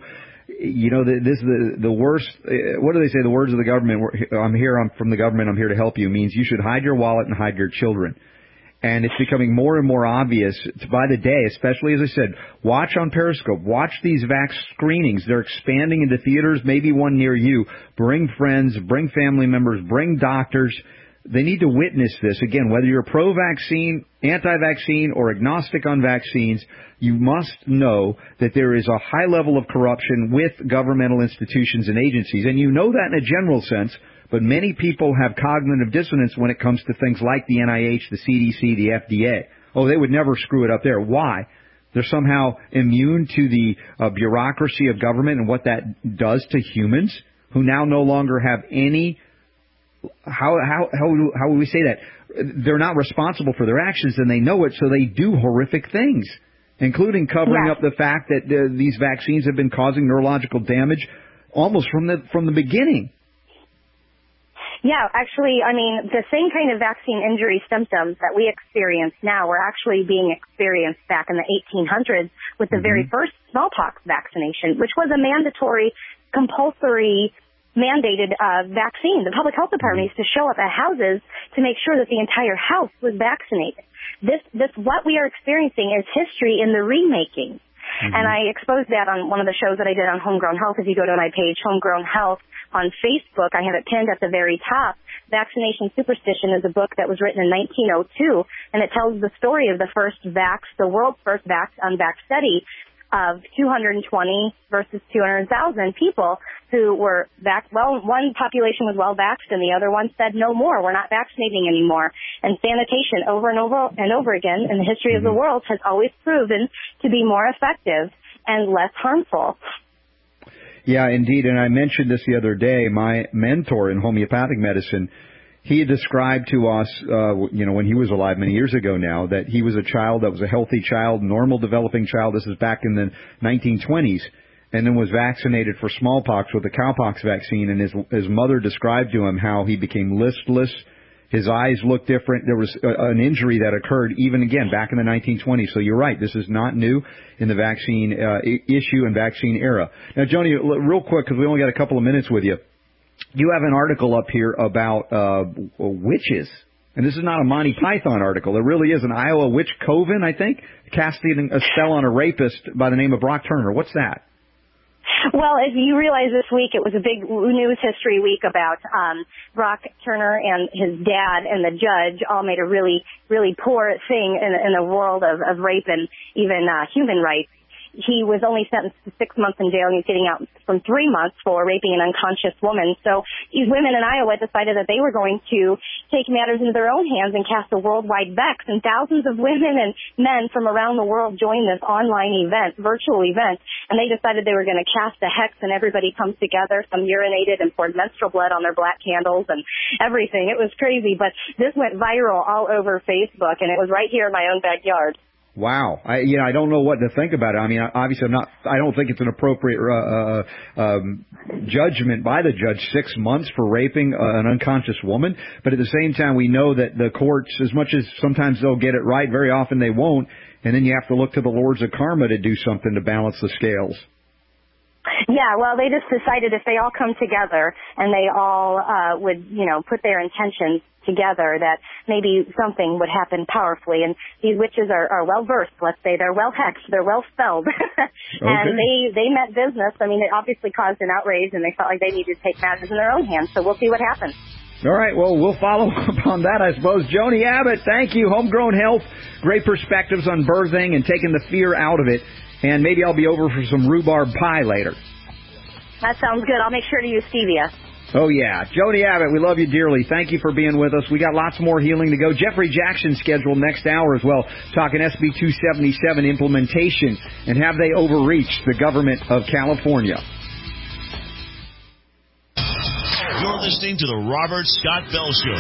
This is the worst. What do they say? The words of the government, I'm from the government, I'm here to help you, means you should hide your wallet and hide your children. And it's becoming more and more obvious by the day, especially, as I said, watch on Periscope, watch these vax screenings. They're expanding into theaters, maybe one near you. Bring friends, bring family members, bring doctors. They need to witness this. Again, whether you're pro-vaccine, anti-vaccine, or agnostic on vaccines, you must know that there is a high level of corruption with governmental institutions and agencies. And you know that in a general sense, but many people have cognitive dissonance when it comes to things like the NIH, the CDC, the FDA. Oh, they would never screw it up there. Why? They're somehow immune to the bureaucracy of government and what that does to humans who now no longer have any... How would we say that? They're not responsible for their actions, and they know it, so they do horrific things, including covering up the fact that these vaccines have been causing neurological damage almost from the beginning. Yeah, actually, the same kind of vaccine injury symptoms that we experience now were actually being experienced back in the 1800s with the very first smallpox vaccination, which was a mandatory, compulsory, mandated vaccine. The public health department used to show up at houses to make sure that the entire house was vaccinated. This what we are experiencing is history in the remaking. And I exposed that on one of the shows that I did on Homegrown Health. If you go to my page, Homegrown Health, on Facebook, I have it pinned at the very top. Vaccination Superstition is a book that was written in 1902, and it tells the story of the world's first vax study of 220 versus 200,000 people who were one population was well vaxxed and the other one said no more, we're not vaccinating anymore. And sanitation over and over again in the history of the world has always proven to be more effective and less harmful. Yeah, indeed. And I mentioned this the other day. My mentor in homeopathic medicine, he had described to us, when he was alive many years ago now, that he was a child that was a healthy child, normal developing child. This is back in the 1920s, and then was vaccinated for smallpox with the cowpox vaccine. And his mother described to him how he became listless. His eyes look different. There was an injury that occurred even, again, back in the 1920s. So you're right. This is not new in the vaccine issue and vaccine era. Now, Joni, real quick, because we only got a couple of minutes with you. You have an article up here about witches. And this is not a Monty Python article. It really is an Iowa witch coven, I think, casting a spell on a rapist by the name of Brock Turner. What's that? Well, as you realize, this week it was a big news history week about Brock Turner and his dad and the judge all made a really, really poor thing in the world of rape and even human rights. He was only sentenced to 6 months in jail, and he's getting out from 3 months for raping an unconscious woman. So these women in Iowa decided that they were going to take matters into their own hands and cast a worldwide vex. And thousands of women and men from around the world joined this online event, virtual event, and they decided they were going to cast a hex, and everybody comes together. Some urinated and poured menstrual blood on their black candles and everything. It was crazy, but this went viral all over Facebook, and it was right here in my own backyard. Wow. I don't know what to think about it. I mean, obviously I don't think it's an appropriate, judgment by the judge, 6 months for raping an unconscious woman. But at the same time, we know that the courts, as much as sometimes they'll get it right, very often they won't. And then you have to look to the lords of karma to do something to balance the scales. Yeah, well, they just decided if they all come together and they all would, put their intentions together, that maybe something would happen powerfully. And these witches are well-versed, let's say. They're well-hexed. They're well-spelled. And they meant business. I mean, it obviously caused an outrage, and they felt like they needed to take matters in their own hands. So we'll see what happens. All right, well, we'll follow up on that, I suppose. Joni Abbott, thank you. Homegrown Health, great perspectives on birthing and taking the fear out of it. And maybe I'll be over for some rhubarb pie later. That sounds good. I'll make sure to use stevia. Oh, yeah. Joni Abbott, we love you dearly. Thank you for being with us. We got lots more healing to go. Jeffrey Jackson scheduled next hour as well, talking SB 277 implementation and have they overreached the government of California. You're listening to the Robert Scott Bell Show.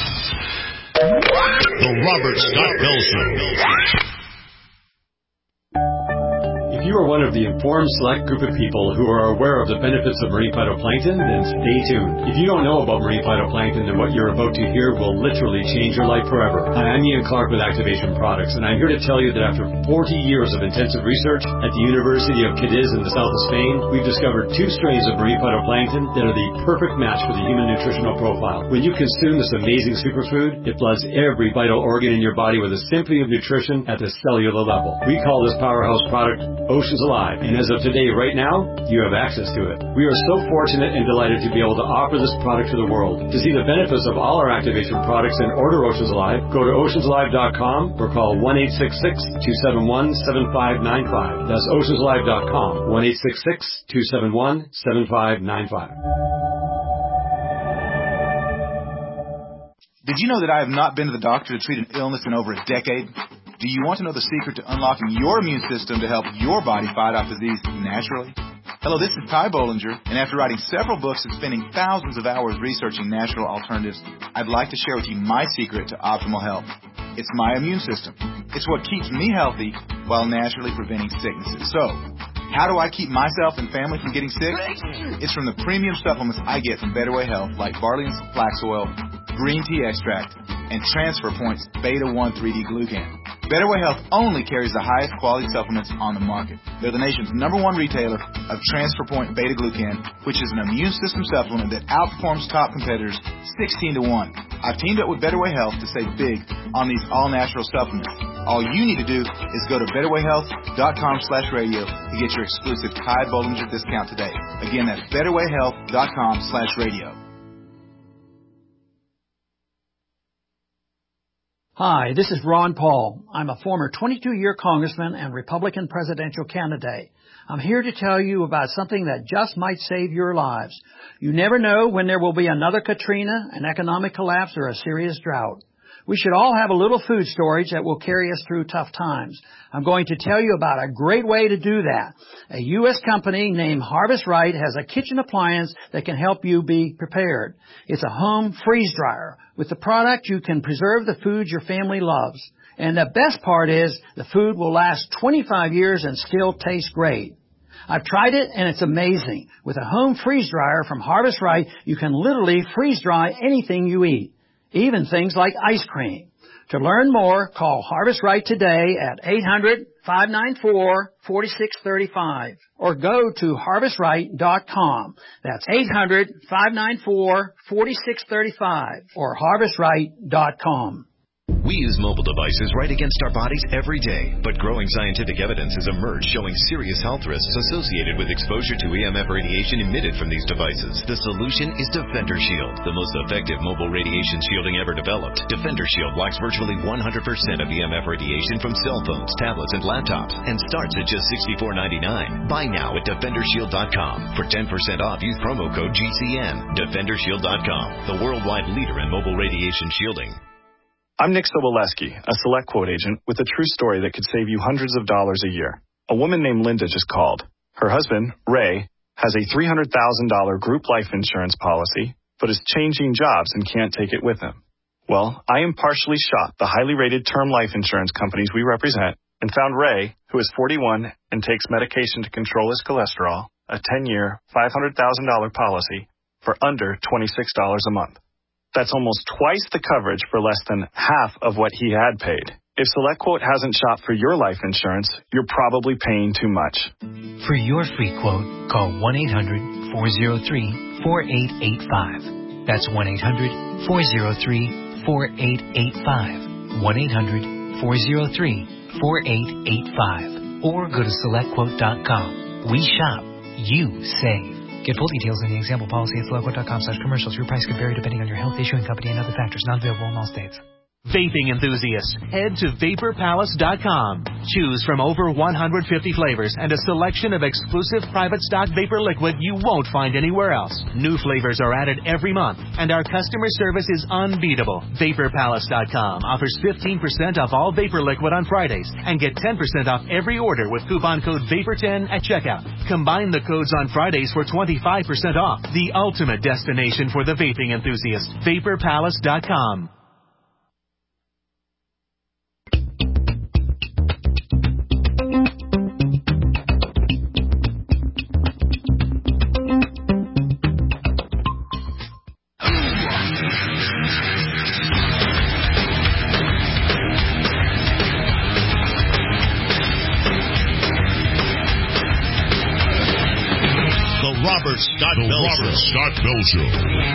The Robert Scott Bell Show. If you are one of the informed select group of people who are aware of the benefits of marine phytoplankton, then stay tuned. If you don't know about marine phytoplankton, then what you're about to hear will literally change your life forever. Hi, I'm Ian Clark with Activation Products, and I'm here to tell you that after 40 years of intensive research at the University of Cadiz in the south of Spain, we've discovered 2 strains of marine phytoplankton that are the perfect match for the human nutritional profile. When you consume this amazing superfood, it floods every vital organ in your body with a symphony of nutrition at the cellular level. We call this powerhouse product Oceans Alive, and as of today, right now, you have access to it. We are so fortunate and delighted to be able to offer this product to the world. To see the benefits of all our Activation products and order Oceans Alive, go to oceansalive.com or call 1-866-271-7595. That's oceansalive.com, 1-866-271-7595. Did you know that I have not been to the doctor to treat an illness in over a decade? Do you want to know the secret to unlocking your immune system to help your body fight off disease naturally? Hello, this is Ty Bollinger, and after writing several books and spending thousands of hours researching natural alternatives, I'd like to share with you my secret to optimal health. It's my immune system. It's what keeps me healthy while naturally preventing sicknesses. So, how do I keep myself and family from getting sick? It's from the premium supplements I get from Better Way Health, like barley and flax oil, green tea extract, and Transfer Point's Beta-1 3D Glucan. Better Way Health only carries the highest quality supplements on the market. They're the nation's #1 retailer of Transfer Point Beta Glucan, which is an immune system supplement that outperforms top competitors 16-1. I've teamed up with Better Way Health to save big on these all-natural supplements. All you need to do is go to betterwayhealth.com/radio to get your exclusive Ty Bollinger discount today. Again, that's betterwayhealth.com/radio. Hi, this is Ron Paul. I'm a former 22-year congressman and Republican presidential candidate. I'm here to tell you about something that just might save your lives. You never know when there will be another Katrina, an economic collapse, or a serious drought. We should all have a little food storage that will carry us through tough times. I'm going to tell you about a great way to do that. A U.S. company named Harvest Right has a kitchen appliance that can help you be prepared. It's a home freeze dryer. With the product, you can preserve the food your family loves. And the best part is the food will last 25 years and still taste great. I've tried it, and it's amazing. With a home freeze dryer from Harvest Right, you can literally freeze dry anything you eat. even things like ice cream. To learn more, call Harvest Right today at 800-594-4635 or go to harvestright.com. That's 800-594-4635 or harvestright.com. We use mobile devices right against our bodies every day, but growing scientific evidence has emerged showing serious health risks associated with exposure to EMF radiation emitted from these devices. The solution is Defender Shield, the most effective mobile radiation shielding ever developed. Defender Shield blocks virtually 100% of EMF radiation from cell phones, tablets, and laptops, and starts at just $64.99. Buy now at DefenderShield.com. For 10% off, use promo code GCN. DefenderShield.com, the worldwide leader in mobile radiation shielding. I'm Nick Soboleski, a Select Quote agent with a true story that could save you hundreds of dollars a year. A woman named Linda just called. Her husband, Ray, has a $300,000 group life insurance policy, but is changing jobs and can't take it with him. Well, I impartially shot the highly rated term life insurance companies we represent and found Ray, who is 41 and takes medication to control his cholesterol, a 10-year, $500,000 policy for under $26 a month. That's almost twice the coverage for less than half of what he had paid. If SelectQuote hasn't shopped for your life insurance, you're probably paying too much. For your free quote, call 1-800-403-4885. That's 1-800-403-4885. 1-800-403-4885. Or go to SelectQuote.com. We shop. You save. Get full details in the example policy at SelectQuote.com/commercials. Your price could vary depending on your health, issuing company, and other factors. Not available in all states. Vaping enthusiasts, head to VaporPalace.com. Choose from over 150 flavors and a selection of exclusive private stock vapor liquid you won't find anywhere else. New flavors are added every month, and our customer service is unbeatable. VaporPalace.com offers 15% off all vapor liquid on Fridays and get 10% off every order with coupon code VAPOR10 at checkout. Combine the codes on Fridays for 25% off. The ultimate destination for the vaping enthusiast. VaporPalace.com. Robert Scott Bell Show.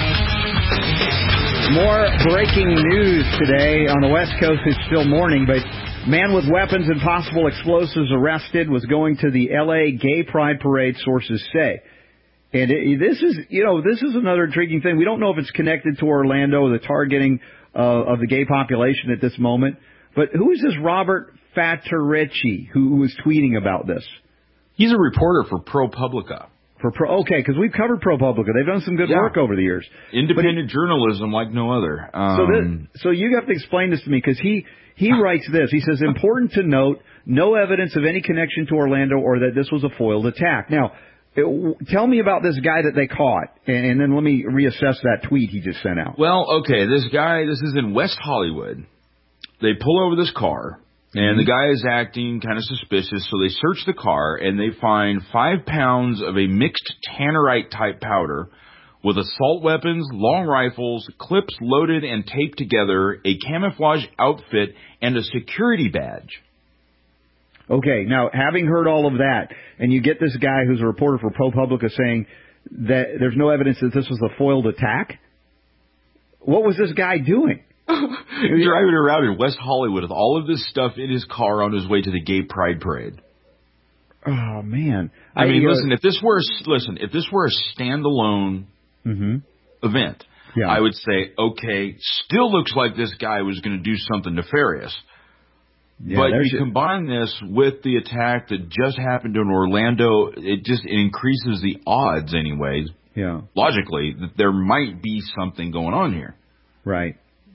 More breaking news today on the West Coast. It's still morning, but man with weapons and possible explosives arrested was going to the L.A. Gay Pride Parade, sources say. And this is another intriguing thing. We don't know if it's connected to Orlando, the targeting of the gay population at this moment. But who is this Robert Fatarici who was tweeting about this? He's a reporter for ProPublica. Okay, because we've covered ProPublica. They've done some good work over the years. Independent journalism like no other. So you have to explain this to me, because he writes this. He says, important to note, no evidence of any connection to Orlando or that this was a foiled attack. Now, tell me about this guy that they caught, and then let me reassess that tweet he just sent out. Well, okay, this is in West Hollywood. They pull over this car. And the guy is acting kind of suspicious, so they search the car, and they find 5 pounds of a mixed tannerite-type powder with assault weapons, long rifles, clips loaded and taped together, a camouflage outfit, and a security badge. Okay, now, having heard all of that, and you get this guy who's a reporter for ProPublica saying that there's no evidence that this was a foiled attack, what was this guy doing? He's driving around in West Hollywood with all of this stuff in his car on his way to the Gay Pride Parade. Oh man! I mean, listen. If this were a standalone event, I would say, okay, still looks like this guy was going to do something nefarious. Yeah, but you combine this with the attack that just happened in Orlando, it increases the odds, anyways. Yeah. Logically, that there might be something going on here. Right.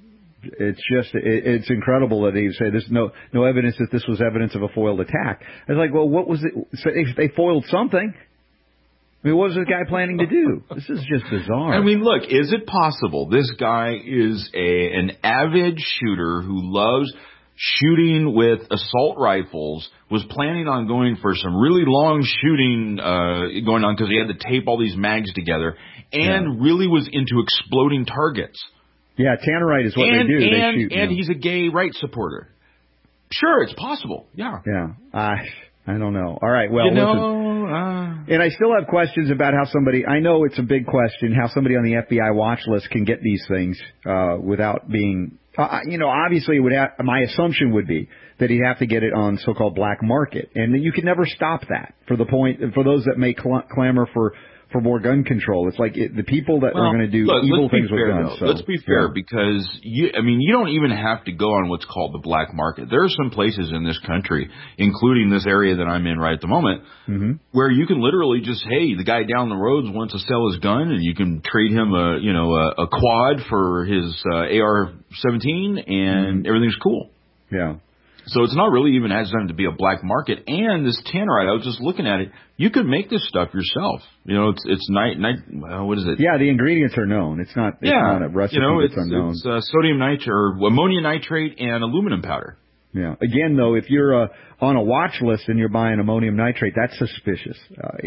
It's incredible that they say there's no evidence that this was evidence of a foiled attack. I was like, well, what was it? So if they foiled something, I mean, what was this guy planning to do? This is just bizarre. I mean, look, is it possible this guy is an avid shooter who loves shooting with assault rifles, was planning on going for some really long shooting going on because he had to tape all these mags together, and really was into exploding targets? Yeah, Tannerite is what they do. They shoot, and he's a gay rights supporter. Sure, it's possible. Yeah. Yeah. I don't know. All right. Well, listen. And I still have questions about how somebody, I know it's a big question, how somebody on the FBI watch list can get these things without being, obviously my assumption would be that he'd have to get it on so-called black market. And you can never stop that for those that may clamor for more gun control. It's like the people that are going to do evil things with guns. So, let's be fair, because you don't even have to go on what's called the black market. There are some places in this country, including this area that I'm in right at the moment, where you can literally just, hey, the guy down the road wants to sell his gun, and you can trade him a quad for his AR-17, and everything's cool. Yeah. So it's not really even has time to be a black market. And this Tannerite, I was just looking at it. You could make this stuff yourself. It's what is it? Yeah, the ingredients are known. It's not a recipe that's unknown. It's sodium nitrate or ammonia nitrate and aluminum powder. Yeah. Again, though, if you're on a watch list and you're buying ammonium nitrate, that's suspicious.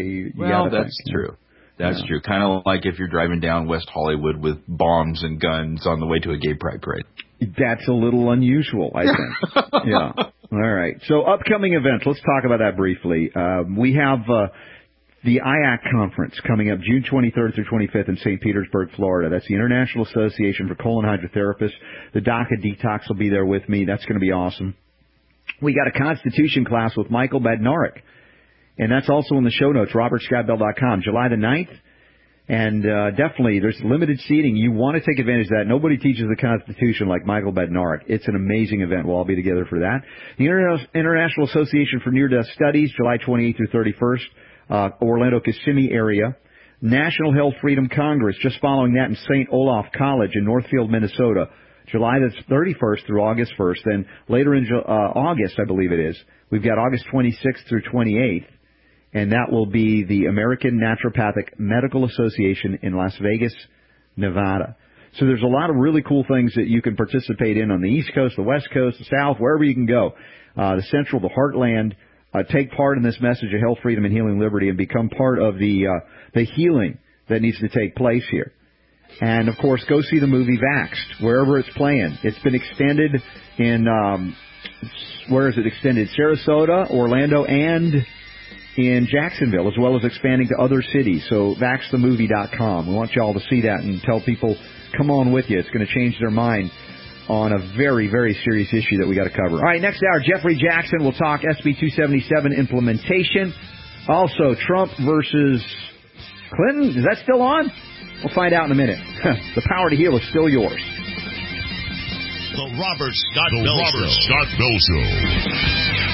That's true. That's true. Kind of like if you're driving down West Hollywood with bombs and guns on the way to a gay pride parade. That's a little unusual, I think. Yeah. All right. So upcoming events, let's talk about that briefly. We have the IAC conference coming up June 23rd through 25th in St. Petersburg, Florida. That's the International Association for Colon Hydrotherapists. The Doc of Detox will be there with me. That's going to be awesome. We got a Constitution class with Michael Badnarik, and that's also in the show notes, robertscottbell.com, July the 9th. And definitely, there's limited seating. You want to take advantage of that. Nobody teaches the Constitution like Michael Badnarik. It's an amazing event. We'll all be together for that. The International Association for Near-Death Studies, July 28th through 31st, Orlando, Kissimmee area. National Health Freedom Congress, just following that in St. Olaf College in Northfield, Minnesota, July the 31st through August 1st. Then later in August, I believe it is, we've got August 26th through 28th. And that will be the American Naturopathic Medical Association in Las Vegas, Nevada. So there's a lot of really cool things that you can participate in on the East Coast, the West Coast, the South, wherever you can go. The Central, the Heartland. Take part in this message of health, freedom, and healing liberty and become part of the healing that needs to take place here. And, of course, go see the movie Vaxxed, wherever it's playing. It's been extended in, where is it extended? Sarasota, Orlando, and in Jacksonville, as well as expanding to other cities. So vaxthemovie.com. We want you all to see that and tell people, come on with you. It's going to change their mind on a very, very serious issue that we got to cover. All right, next hour, Jeffrey Jackson will talk SB 277 implementation. Also, Trump versus Clinton. Is that still on? We'll find out in a minute. The power to heal is still yours. The Robert Scott Bell Show.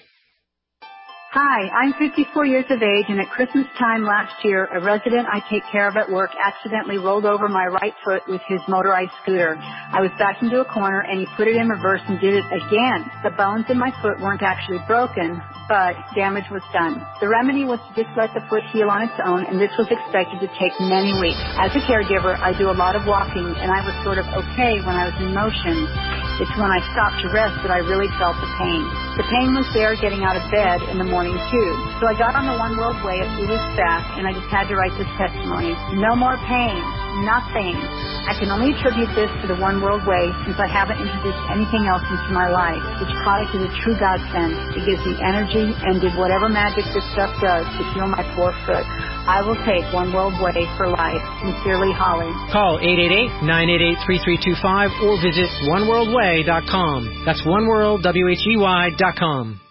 Hi, I'm 54 years of age, and at Christmas time last year, a resident I take care of at work accidentally rolled over my right foot with his motorized scooter. I was backed into a corner, and he put it in reverse and did it again. The bones in my foot weren't actually broken, but damage was done. The remedy was to just let the foot heal on its own, and this was expected to take many weeks. As a caregiver, I do a lot of walking, and I was sort of okay when I was in motion. It's when I stopped to rest that I really felt the pain. The pain was there getting out of bed in the morning, too. So I got on the One World Way a few weeks back, and I just had to write this testimony. No more pain. Nothing. I can only attribute this to the One World Way since I haven't introduced anything else into my life. This product is a true godsend. It gives me energy and did whatever magic this stuff does to heal my poor foot. I will take One World Way for life. Sincerely, Holly. Call 888-988-3325 or visit oneworldway.com. That's oneworldwhey.com.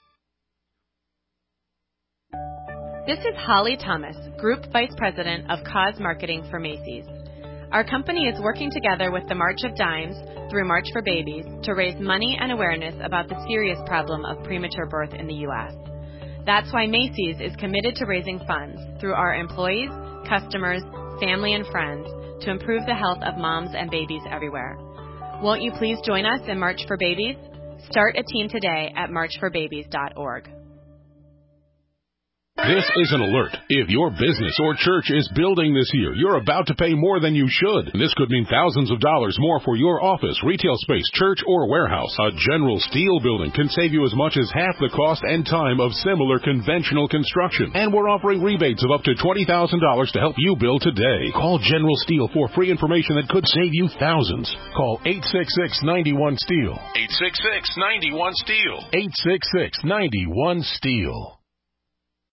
This is Holly Thomas, Group Vice President of Cause Marketing for Macy's. Our company is working together with the March of Dimes through March for Babies to raise money and awareness about the serious problem of premature birth in the U.S. That's why Macy's is committed to raising funds through our employees, customers, family, and friends to improve the health of moms and babies everywhere. Won't you please join us in March for Babies? Start a team today at marchforbabies.org. This is an alert. If your business or church is building this year, you're about to pay more than you should. This could mean thousands of dollars more for your office, retail space, church, or warehouse. A General Steel building can save you as much as half the cost and time of similar conventional construction. And we're offering rebates of up to $20,000 to help you build today. Call General Steel for free information that could save you thousands. Call 866-91-STEEL. 866-91-STEEL. 866-91-STEEL.